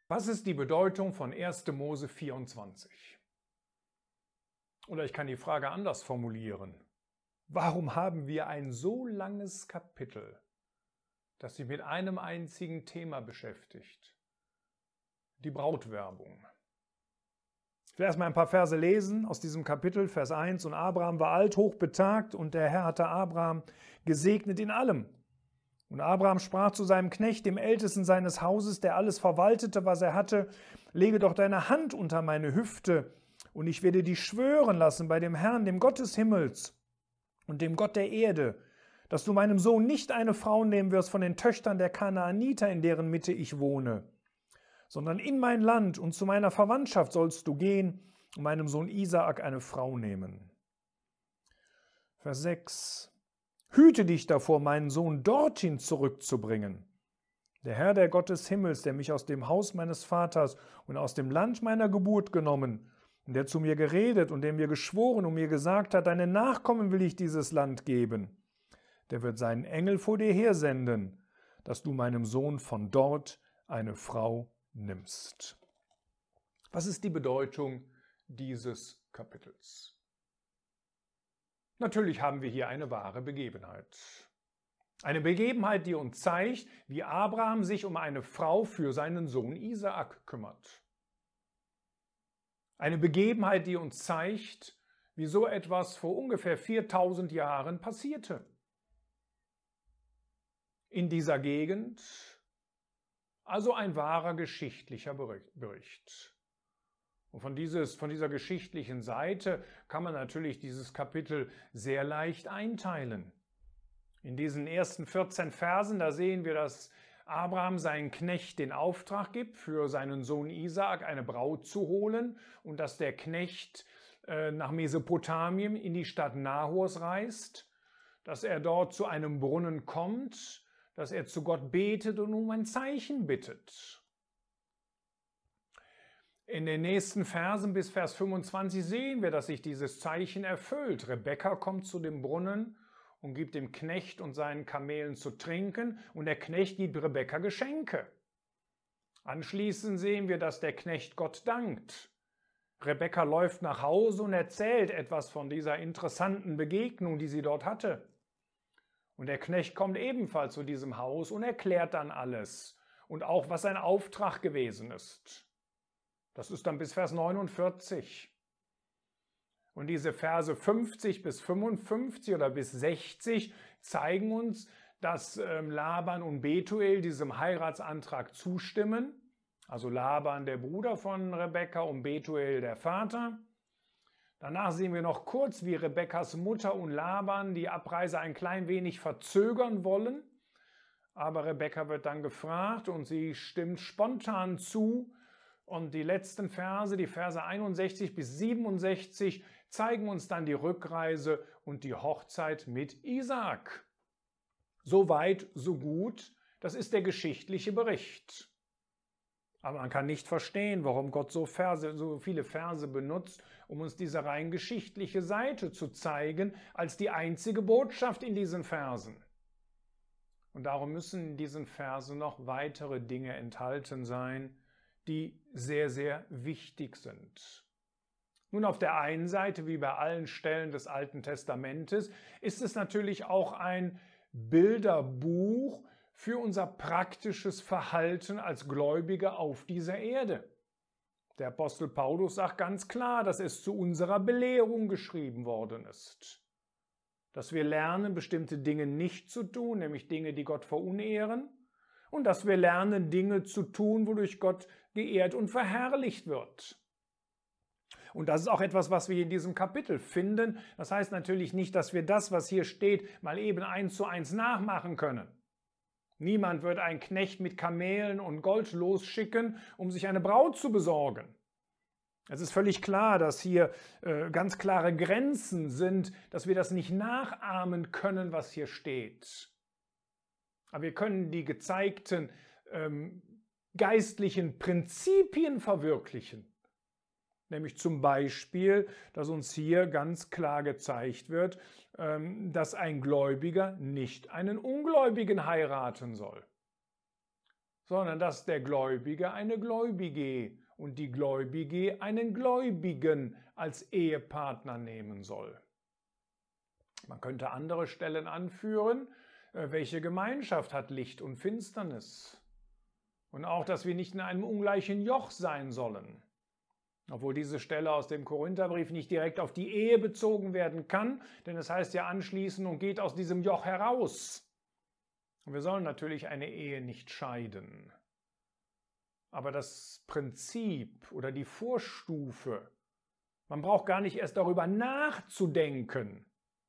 Was ist die Bedeutung von 1. Mose 24? Oder ich kann die Frage anders formulieren. Warum haben wir ein so langes Kapitel, das sich mit einem einzigen Thema beschäftigt? Die Brautwerbung. Ich will erstmal ein paar Verse lesen aus diesem Kapitel, Vers 1. Und Abraham war alt, hochbetagt, und der Herr hatte Abraham gesegnet in allem. Und Abraham sprach zu seinem Knecht, dem Ältesten seines Hauses, der alles verwaltete, was er hatte: Lege doch deine Hand unter meine Hüfte, und ich werde dich schwören lassen bei dem Herrn, dem Gott des Himmels und dem Gott der Erde, dass du meinem Sohn nicht eine Frau nehmen wirst von den Töchtern der Kanaaniter, in deren Mitte ich wohne, sondern in mein Land und zu meiner Verwandtschaft sollst du gehen und meinem Sohn Isaak eine Frau nehmen. Vers 6. Hüte dich davor, meinen Sohn dorthin zurückzubringen. Der Herr, der Gott des Himmels, der mich aus dem Haus meines Vaters und aus dem Land meiner Geburt genommen, und der zu mir geredet und der mir geschworen und mir gesagt hat, deinen Nachkommen will ich dieses Land geben, der wird seinen Engel vor dir hersenden, dass du meinem Sohn von dort eine Frau nimmst. Was ist die Bedeutung dieses Kapitels? Natürlich haben wir hier eine wahre Begebenheit. Eine Begebenheit, die uns zeigt, wie Abraham sich um eine Frau für seinen Sohn Isaak kümmert. Eine Begebenheit, die uns zeigt, wie so etwas vor ungefähr 4000 Jahren passierte. In dieser Gegend, also ein wahrer geschichtlicher Bericht. Und von dieser geschichtlichen Seite kann man natürlich dieses Kapitel sehr leicht einteilen. In diesen ersten 14 Versen, da sehen wir, dass Abraham seinen Knecht den Auftrag gibt, für seinen Sohn Isaak eine Braut zu holen, und dass der Knecht nach Mesopotamien in die Stadt Nahors reist, dass er dort zu einem Brunnen kommt, dass er zu Gott betet und um ein Zeichen bittet. In den nächsten Versen bis Vers 25 sehen wir, dass sich dieses Zeichen erfüllt. Rebekka kommt zu dem Brunnen und gibt dem Knecht und seinen Kamelen zu trinken, und der Knecht gibt Rebekka Geschenke. Anschließend sehen wir, dass der Knecht Gott dankt. Rebekka läuft nach Hause und erzählt etwas von dieser interessanten Begegnung, die sie dort hatte. Und der Knecht kommt ebenfalls zu diesem Haus und erklärt dann alles und auch, was sein Auftrag gewesen ist. Das ist dann bis Vers 49. Und diese Verse 50 bis 55 oder bis 60 zeigen uns, dass Laban und Betuel diesem Heiratsantrag zustimmen. Also Laban, der Bruder von Rebekka, und Betuel, der Vater. Danach sehen wir noch kurz, wie Rebekkas Mutter und Laban die Abreise ein klein wenig verzögern wollen. Aber Rebekka wird dann gefragt und sie stimmt spontan zu. Und die letzten Verse, die Verse 61 bis 67, zeigen uns dann die Rückreise und die Hochzeit mit Isaak. So weit, so gut, das ist der geschichtliche Bericht. Aber man kann nicht verstehen, warum Gott so viele Verse benutzt, um uns diese rein geschichtliche Seite zu zeigen, als die einzige Botschaft in diesen Versen. Und darum müssen in diesen Versen noch weitere Dinge enthalten sein, die sehr, sehr wichtig sind. Nun, auf der einen Seite, wie bei allen Stellen des Alten Testamentes, ist es natürlich auch ein Bilderbuch für unser praktisches Verhalten als Gläubige auf dieser Erde. Der Apostel Paulus sagt ganz klar, dass es zu unserer Belehrung geschrieben worden ist. Dass wir lernen, bestimmte Dinge nicht zu tun, nämlich Dinge, die Gott verunehren, und dass wir lernen, Dinge zu tun, wodurch Gott geehrt und verherrlicht wird. Und das ist auch etwas, was wir in diesem Kapitel finden. Das heißt natürlich nicht, dass wir das, was hier steht, mal eben 1:1 nachmachen können. Niemand wird einen Knecht mit Kamelen und Gold losschicken, um sich eine Braut zu besorgen. Es ist völlig klar, dass hier ganz klare Grenzen sind, dass wir das nicht nachahmen können, was hier steht. Aber wir können die gezeigten geistlichen Prinzipien verwirklichen. Nämlich zum Beispiel, dass uns hier ganz klar gezeigt wird, dass ein Gläubiger nicht einen Ungläubigen heiraten soll. sondern dass der Gläubige eine Gläubige und die Gläubige einen Gläubigen als Ehepartner nehmen soll. Man könnte andere Stellen anführen, welche Gemeinschaft hat Licht und Finsternis. Und auch, dass wir nicht in einem ungleichen Joch sein sollen. Obwohl diese Stelle aus dem Korintherbrief nicht direkt auf die Ehe bezogen werden kann, denn es heißt ja anschließend und geht aus diesem Joch heraus. Und wir sollen natürlich eine Ehe nicht scheiden. Aber das Prinzip oder die Vorstufe, man braucht gar nicht erst darüber nachzudenken,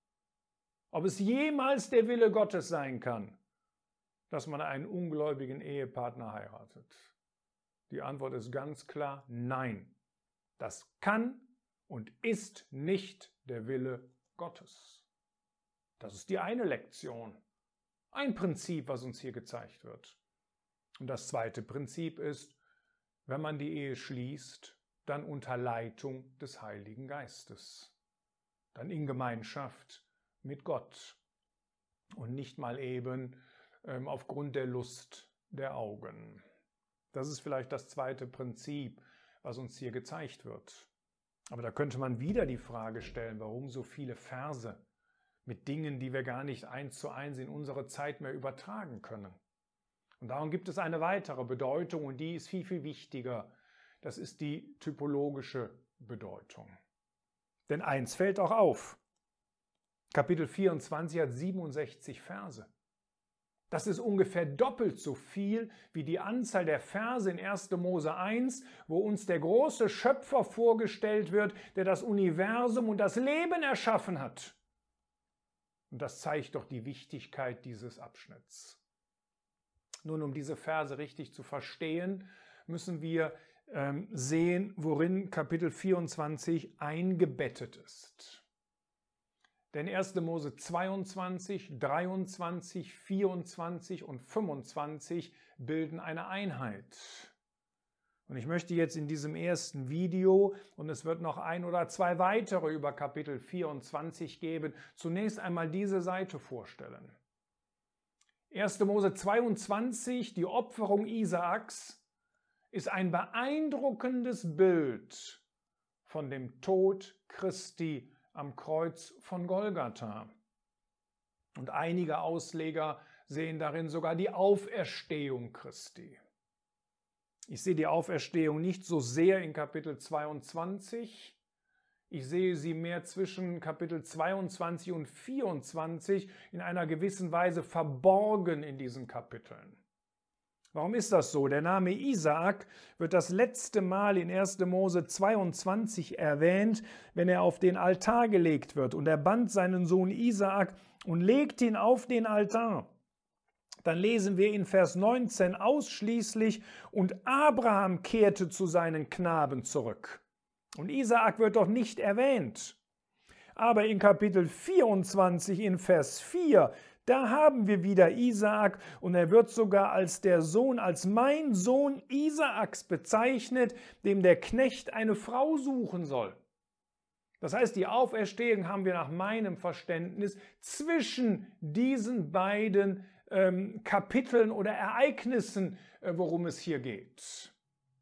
ob es jemals der Wille Gottes sein kann, dass man einen ungläubigen Ehepartner heiratet. Die Antwort ist ganz klar nein. Das kann und ist nicht der Wille Gottes. Das ist die eine Lektion, ein Prinzip, was uns hier gezeigt wird. Und das zweite Prinzip ist, wenn man die Ehe schließt, dann unter Leitung des Heiligen Geistes. Dann in Gemeinschaft mit Gott und nicht mal eben aufgrund der Lust der Augen. Das ist vielleicht das zweite Prinzip, was uns hier gezeigt wird. Aber da könnte man wieder die Frage stellen, warum so viele Verse mit Dingen, die wir gar nicht 1:1 in unsere Zeit mehr übertragen können. Und darum gibt es eine weitere Bedeutung und die ist viel, viel wichtiger. Das ist die typologische Bedeutung. Denn eins fällt auch auf. Kapitel 24 hat 67 Verse. Das ist ungefähr doppelt so viel wie die Anzahl der Verse in 1. Mose 1, wo uns der große Schöpfer vorgestellt wird, der das Universum und das Leben erschaffen hat. Und das zeigt doch die Wichtigkeit dieses Abschnitts. Nun, um diese Verse richtig zu verstehen, müssen wir sehen, worin Kapitel 24 eingebettet ist. Denn 1. Mose 22, 23, 24 und 25 bilden eine Einheit. Und ich möchte jetzt in diesem ersten Video, und es wird noch 1 oder 2 weitere über Kapitel 24 geben, zunächst einmal diese Seite vorstellen. 1. Mose 22, die Opferung Isaaks, ist ein beeindruckendes Bild von dem Tod Christi am Kreuz von Golgatha. Und einige Ausleger sehen darin sogar die Auferstehung Christi. Ich sehe die Auferstehung nicht so sehr in Kapitel 22. Ich sehe sie mehr zwischen Kapitel 22 und 24 in einer gewissen Weise verborgen in diesen Kapiteln. Warum ist das so? Der Name Isaak wird das letzte Mal in 1. Mose 22 erwähnt, wenn er auf den Altar gelegt wird. Und er band seinen Sohn Isaak und legt ihn auf den Altar. Dann lesen wir in Vers 19 ausschließlich, und Abraham kehrte zu seinen Knaben zurück. Und Isaak wird doch nicht erwähnt. Aber in Kapitel 24 in Vers 4, da haben wir wieder Isaak und er wird sogar als der Sohn, als mein Sohn Isaaks bezeichnet, dem der Knecht eine Frau suchen soll. Das heißt, die Auferstehung haben wir nach meinem Verständnis zwischen diesen beiden Kapiteln oder Ereignissen, worum es hier geht.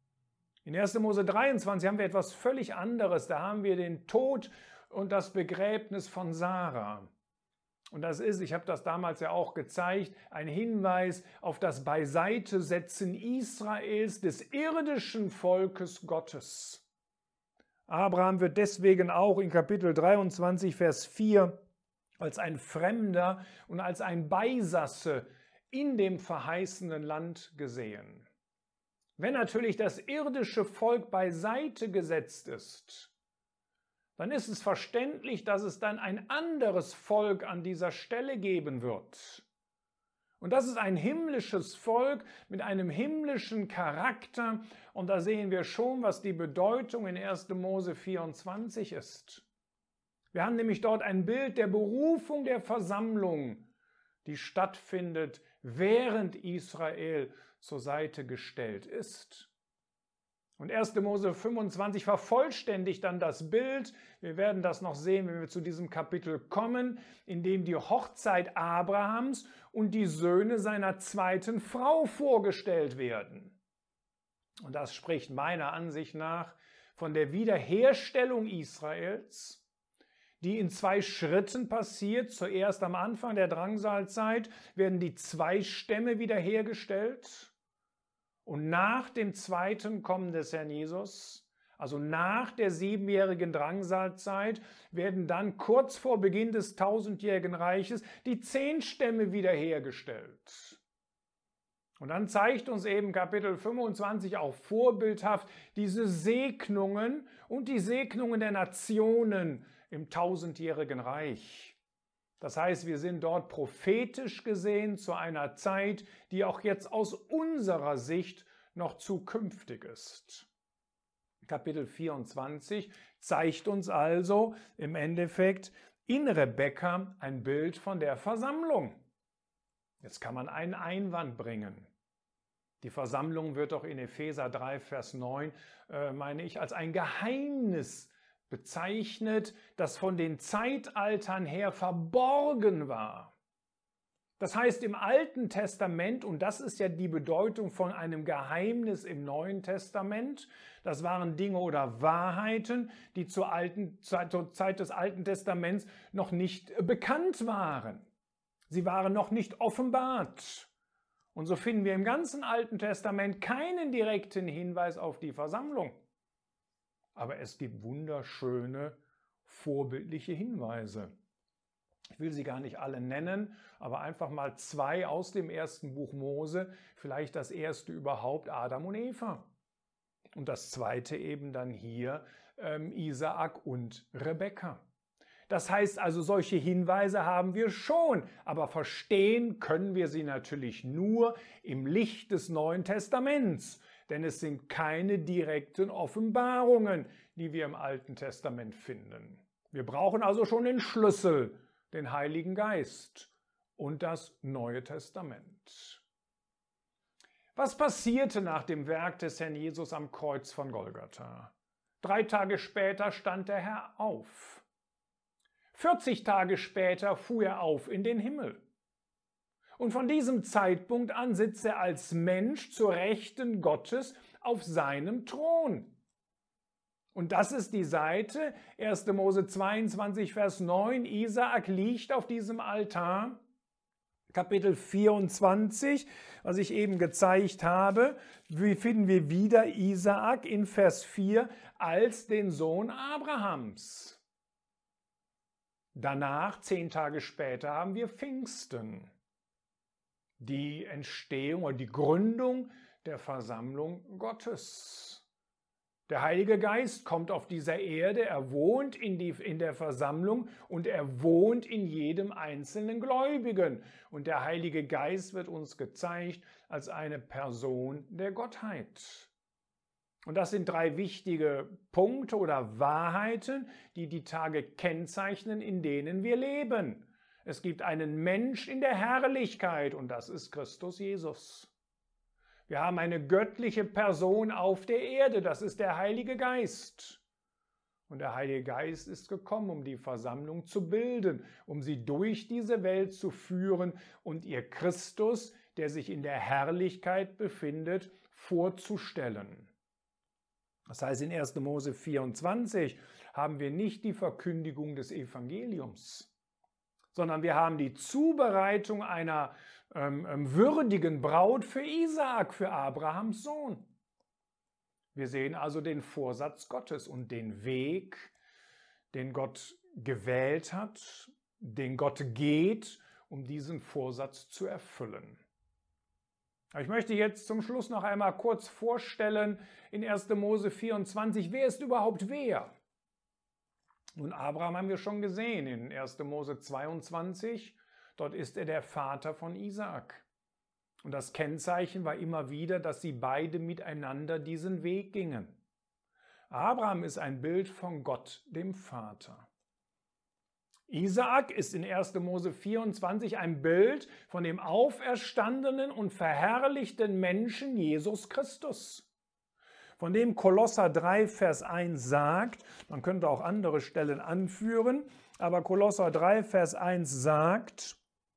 In 1. Mose 23 haben wir etwas völlig anderes. Da haben wir den Tod und das Begräbnis von Sarah. Und das ist, ich habe das damals ja auch gezeigt, ein Hinweis auf das Beiseitesetzen Israels, des irdischen Volkes Gottes. Abraham wird deswegen auch in Kapitel 23, Vers 4 als ein Fremder und als ein Beisasse in dem verheißenen Land gesehen. Wenn natürlich das irdische Volk beiseite gesetzt ist, dann ist es verständlich, dass es dann ein anderes Volk an dieser Stelle geben wird. Und das ist ein himmlisches Volk mit einem himmlischen Charakter. Und da sehen wir schon, was die Bedeutung in 1. Mose 24 ist. Wir haben nämlich dort ein Bild der Berufung der Versammlung, die stattfindet, während Israel zur Seite gestellt ist. Und 1. Mose 25 vervollständigt dann das Bild. Wir werden das noch sehen, wenn wir zu diesem Kapitel kommen, in dem die Hochzeit Abrahams und die Söhne seiner zweiten Frau vorgestellt werden. Und das spricht meiner Ansicht nach von der Wiederherstellung Israels, die in 2 Schritten passiert. Zuerst am Anfang der Drangsalzeit werden die 2 Stämme wiederhergestellt. Und nach dem zweiten Kommen des Herrn Jesus, also nach der 7-jährigen Drangsalzeit, werden dann kurz vor Beginn des 1000-jährigen Reiches die 10 Stämme wiederhergestellt. Und dann zeigt uns eben Kapitel 25 auch vorbildhaft diese Segnungen und die Segnungen der Nationen im 1000-jährigen Reich. Das heißt, wir sind dort prophetisch gesehen zu einer Zeit, die auch jetzt aus unserer Sicht noch zukünftig ist. Kapitel 24 zeigt uns also im Endeffekt in Rebekka ein Bild von der Versammlung. Jetzt kann man einen Einwand bringen. Die Versammlung wird doch in Epheser 3, Vers 9, meine ich, als ein Geheimnis bezeichnet, das von den Zeitaltern her verborgen war. Das heißt, im Alten Testament, und das ist ja die Bedeutung von einem Geheimnis im Neuen Testament, das waren Dinge oder Wahrheiten, die zur Zeit des Alten Testaments noch nicht bekannt waren. Sie waren noch nicht offenbart. Und so finden wir im ganzen Alten Testament keinen direkten Hinweis auf die Versammlung. Aber es gibt wunderschöne, vorbildliche Hinweise. Ich will sie gar nicht alle nennen, aber einfach mal 2 aus dem ersten Buch Mose, vielleicht das erste überhaupt, Adam und Eva. Und das zweite eben dann hier Isaak und Rebekka. Das heißt also, solche Hinweise haben wir schon, aber verstehen können wir sie natürlich nur im Licht des Neuen Testaments. Denn es sind keine direkten Offenbarungen, die wir im Alten Testament finden. Wir brauchen also schon den Schlüssel, den Heiligen Geist und das Neue Testament. Was passierte nach dem Werk des Herrn Jesus am Kreuz von Golgatha? 3 Tage später stand der Herr auf. 40 Tage später fuhr er auf in den Himmel. Und von diesem Zeitpunkt an sitzt er als Mensch zur Rechten Gottes auf seinem Thron. Und das ist die Seite, 1. Mose 22, Vers 9, Isaak liegt auf diesem Altar. Kapitel 24, was ich eben gezeigt habe, finden wir wieder Isaak in Vers 4 als den Sohn Abrahams. Danach, 10 Tage später, haben wir Pfingsten. Die Entstehung oder die Gründung der Versammlung Gottes. Der Heilige Geist kommt auf dieser Erde, er wohnt in der Versammlung und er wohnt in jedem einzelnen Gläubigen. Und der Heilige Geist wird uns gezeigt als eine Person der Gottheit. Und das sind 3 wichtige Punkte oder Wahrheiten, die die Tage kennzeichnen, in denen wir leben. Es gibt einen Mensch in der Herrlichkeit und das ist Christus Jesus. Wir haben eine göttliche Person auf der Erde, das ist der Heilige Geist. Und der Heilige Geist ist gekommen, um die Versammlung zu bilden, um sie durch diese Welt zu führen und ihr Christus, der sich in der Herrlichkeit befindet, vorzustellen. Das heißt, in 1. Mose 24 haben wir nicht die Verkündigung des Evangeliums, sondern wir haben die Zubereitung einer würdigen Braut für Isaak, für Abrahams Sohn. Wir sehen also den Vorsatz Gottes und den Weg, den Gott gewählt hat, den Gott geht, um diesen Vorsatz zu erfüllen. Ich möchte jetzt zum Schluss noch einmal kurz vorstellen, in 1. Mose 24, wer ist überhaupt wer? Nun, Abraham haben wir schon gesehen in 1. Mose 22. Dort ist er der Vater von Isaak. Und das Kennzeichen war immer wieder, dass sie beide miteinander diesen Weg gingen. Abraham ist ein Bild von Gott, dem Vater. Isaak ist in 1. Mose 24 ein Bild von dem auferstandenen und verherrlichten Menschen Jesus Christus. von dem Kolosser 3, Vers 1 sagt, man könnte auch andere Stellen anführen, aber Kolosser 3, Vers 1 sagt,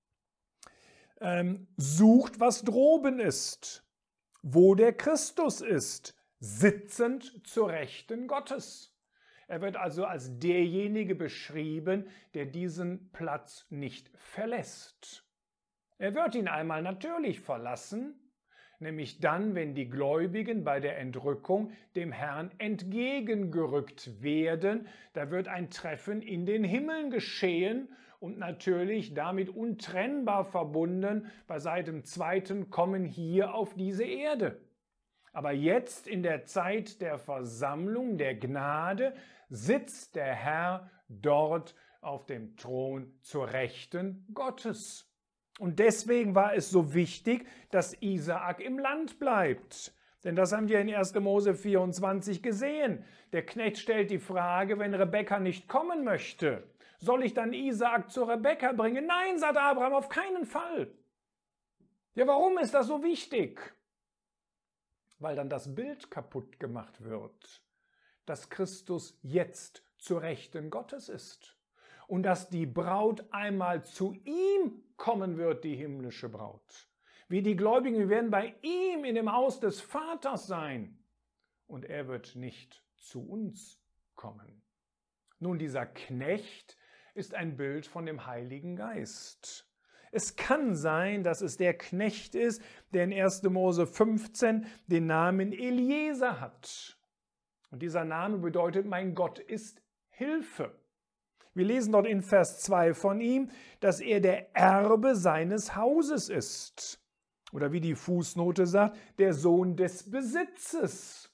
sucht, was droben ist, wo der Christus ist, sitzend zur Rechten Gottes. Er wird also als derjenige beschrieben, der diesen Platz nicht verlässt. Er wird ihn einmal natürlich verlassen, nämlich dann, wenn die Gläubigen bei der Entrückung dem Herrn entgegengerückt werden. Da wird ein Treffen in den Himmeln geschehen und natürlich damit untrennbar verbunden bei seinem zweiten Kommen hier auf diese Erde. Aber jetzt in der Zeit der Versammlung, der Gnade, sitzt der Herr dort auf dem Thron zur Rechten Gottes. Und deswegen war es so wichtig, dass Isaak im Land bleibt. Denn das haben wir in 1. Mose 24 gesehen. Der Knecht stellt die Frage, wenn Rebekka nicht kommen möchte, soll ich dann Isaak zu Rebekka bringen? Nein, sagt Abraham, auf keinen Fall. Ja, warum ist das so wichtig? Weil dann das Bild kaputt gemacht wird, dass Christus jetzt zur Rechten Gottes ist und dass die Braut einmal zu ihm kommen wird, die himmlische Braut. Wir, die Gläubigen, wir werden bei ihm in dem Haus des Vaters sein und er wird nicht zu uns kommen. Nun, dieser Knecht ist ein Bild von dem Heiligen Geist. Es kann sein, dass es der Knecht ist, der in 1. Mose 15 den Namen Eliezer hat. Und dieser Name bedeutet, mein Gott ist Hilfe. Wir lesen dort in Vers 2 von ihm, dass er der Erbe seines Hauses ist. Oder wie die Fußnote sagt, der Sohn des Besitzes.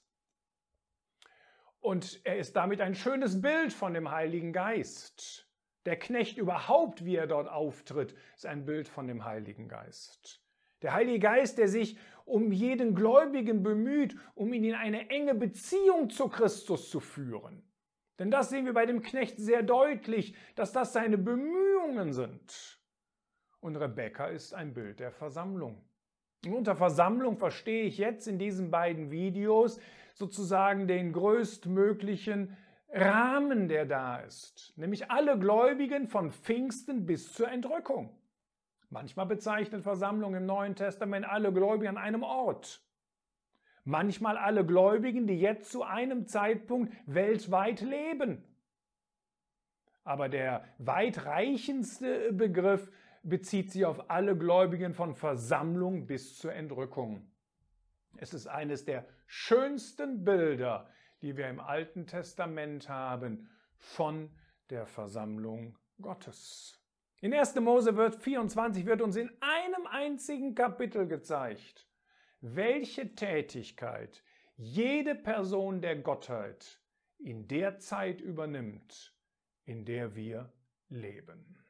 Und er ist damit ein schönes Bild von dem Heiligen Geist. Der Knecht überhaupt, wie er dort auftritt, ist ein Bild von dem Heiligen Geist. Der Heilige Geist, der sich um jeden Gläubigen bemüht, um ihn in eine enge Beziehung zu Christus zu führen. Denn das sehen wir bei dem Knecht sehr deutlich, dass das seine Bemühungen sind. Und Rebekka ist ein Bild der Versammlung. Und unter Versammlung verstehe ich jetzt in diesen beiden Videos sozusagen den größtmöglichen Rahmen, der da ist, nämlich alle Gläubigen von Pfingsten bis zur Entrückung. Manchmal bezeichnet Versammlung im Neuen Testament alle Gläubigen an einem Ort. Manchmal alle Gläubigen, die jetzt zu einem Zeitpunkt weltweit leben. Aber der weitreichendste Begriff bezieht sich auf alle Gläubigen von Versammlung bis zur Entrückung. Es ist eines der schönsten Bilder, die wir im Alten Testament haben, von der Versammlung Gottes. In 1. Mose 24 wird uns in einem einzigen Kapitel gezeigt, welche Tätigkeit jede Person der Gottheit in der Zeit übernimmt, in der wir leben.